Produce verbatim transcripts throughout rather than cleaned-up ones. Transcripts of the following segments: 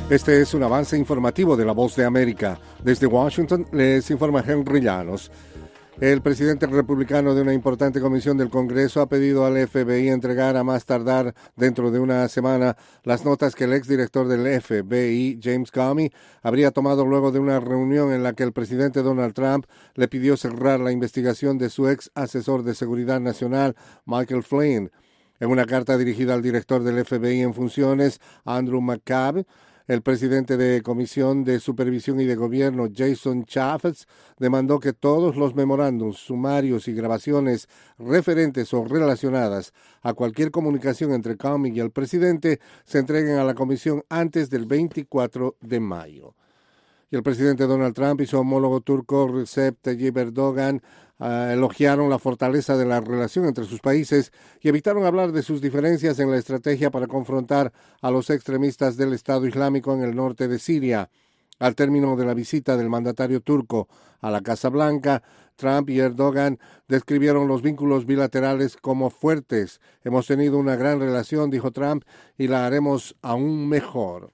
Este es un avance informativo de La Voz de América. Desde Washington les informa Henry Llanos. El presidente republicano de una importante comisión del Congreso ha pedido al F B I entregar a más tardar dentro de una semana las notas que el exdirector del F B I, James Comey, habría tomado luego de una reunión en la que el presidente Donald Trump le pidió cerrar la investigación de su ex asesor de seguridad nacional, Michael Flynn. En una carta dirigida al director del F B I en funciones, Andrew McCabe, el presidente de Comisión de Supervisión y de Gobierno, Jason Chaffetz, demandó que todos los memorándums, sumarios y grabaciones referentes o relacionadas a cualquier comunicación entre Comey y el presidente se entreguen a la comisión antes del veinticuatro de mayo. Y el presidente Donald Trump y su homólogo turco Recep Tayyip Erdogan Uh, elogiaron la fortaleza de la relación entre sus países y evitaron hablar de sus diferencias en la estrategia para confrontar a los extremistas del Estado Islámico en el norte de Siria. Al término de la visita del mandatario turco a la Casa Blanca, Trump y Erdogan describieron los vínculos bilaterales como fuertes. Hemos tenido una gran relación, dijo Trump, y la haremos aún mejor.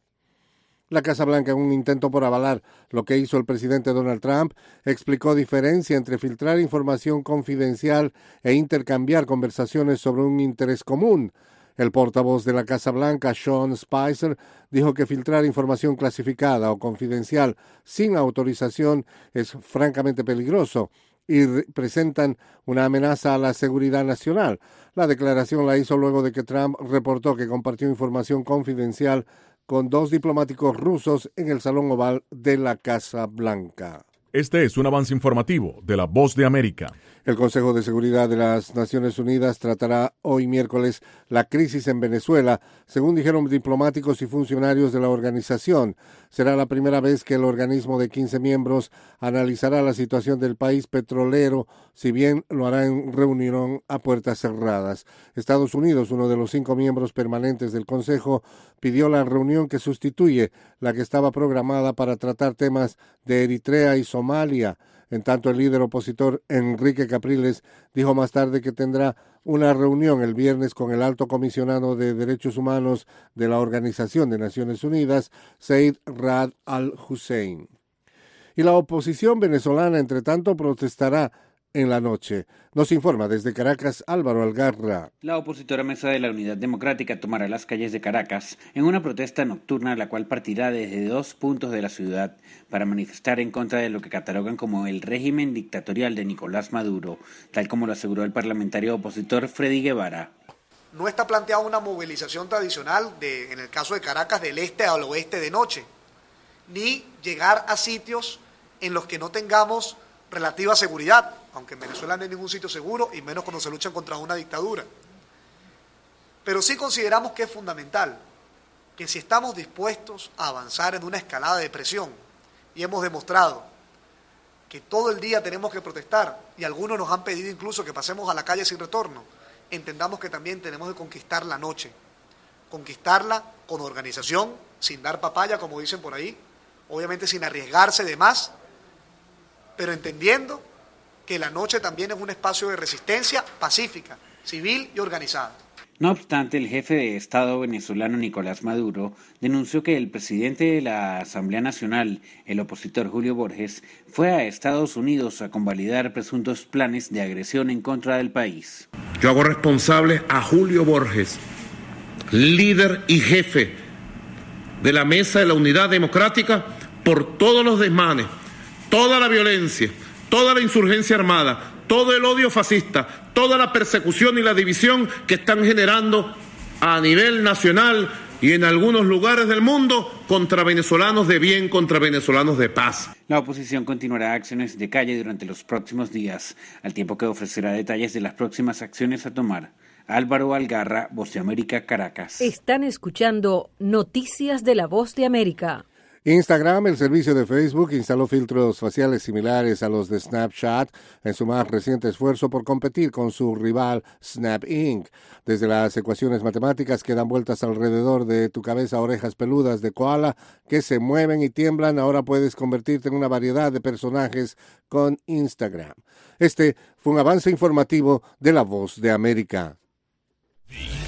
La Casa Blanca, en un intento por avalar lo que hizo el presidente Donald Trump, explicó diferencia entre filtrar información confidencial e intercambiar conversaciones sobre un interés común. El portavoz de la Casa Blanca, Sean Spicer, dijo que filtrar información clasificada o confidencial sin autorización es francamente peligroso y representan una amenaza a la seguridad nacional. La declaración la hizo luego de que Trump reportó que compartió información confidencial con dos diplomáticos rusos en el Salón Oval de la Casa Blanca. Este es un avance informativo de La Voz de América. El Consejo de Seguridad de las Naciones Unidas tratará hoy miércoles la crisis en Venezuela, según dijeron diplomáticos y funcionarios de la organización. Será la primera vez que el organismo de quince miembros analizará la situación del país petrolero, si bien lo hará en reunión a puertas cerradas. Estados Unidos, uno de los cinco miembros permanentes del Consejo, pidió la reunión que sustituye la que estaba programada para tratar temas de Eritrea y Somalia. En tanto, el líder opositor Enrique Capriles dijo más tarde que tendrá una reunión el viernes con el alto comisionado de Derechos Humanos de la Organización de Naciones Unidas, Zeid Ra'ad al-Hussein. Y la oposición venezolana, entre tanto, protestará en la noche. Nos informa desde Caracas Álvaro Algarra. La opositora Mesa de la Unidad Democrática tomará las calles de Caracas en una protesta nocturna, la cual partirá desde dos puntos de la ciudad para manifestar en contra de lo que catalogan como el régimen dictatorial de Nicolás Maduro, tal como lo aseguró el parlamentario opositor Freddy Guevara. No está planteada una movilización tradicional, de, en el caso de Caracas, del este al oeste de noche, ni llegar a sitios en los que no tengamos relativa seguridad, aunque en Venezuela no hay ningún sitio seguro, y menos cuando se luchan contra una dictadura. Pero sí consideramos que es fundamental que si estamos dispuestos a avanzar en una escalada de presión, y hemos demostrado que todo el día tenemos que protestar, y algunos nos han pedido incluso que pasemos a la calle sin retorno, entendamos que también tenemos que conquistar la noche, conquistarla con organización, sin dar papaya, como dicen por ahí, obviamente sin arriesgarse de más, pero entendiendo que la noche también es un espacio de resistencia pacífica, civil y organizada. No obstante, el jefe de Estado venezolano Nicolás Maduro denunció que el presidente de la Asamblea Nacional, el opositor Julio Borges, fue a Estados Unidos a convalidar presuntos planes de agresión en contra del país. Yo hago responsable a Julio Borges, líder y jefe de la Mesa de la Unidad Democrática, por todos los desmanes, toda la violencia, toda la insurgencia armada, todo el odio fascista, toda la persecución y la división que están generando a nivel nacional y en algunos lugares del mundo contra venezolanos de bien, contra venezolanos de paz. La oposición continuará acciones de calle durante los próximos días, al tiempo que ofrecerá detalles de las próximas acciones a tomar. Álvaro Algarra, Voz de América, Caracas. Están escuchando Noticias de la Voz de América. Instagram, el servicio de Facebook, instaló filtros faciales similares a los de Snapchat en su más reciente esfuerzo por competir con su rival Snap Incorporated. Desde las ecuaciones matemáticas que dan vueltas alrededor de tu cabeza, orejas peludas de koala que se mueven y tiemblan, ahora puedes convertirte en una variedad de personajes con Instagram. Este fue un avance informativo de La Voz de América.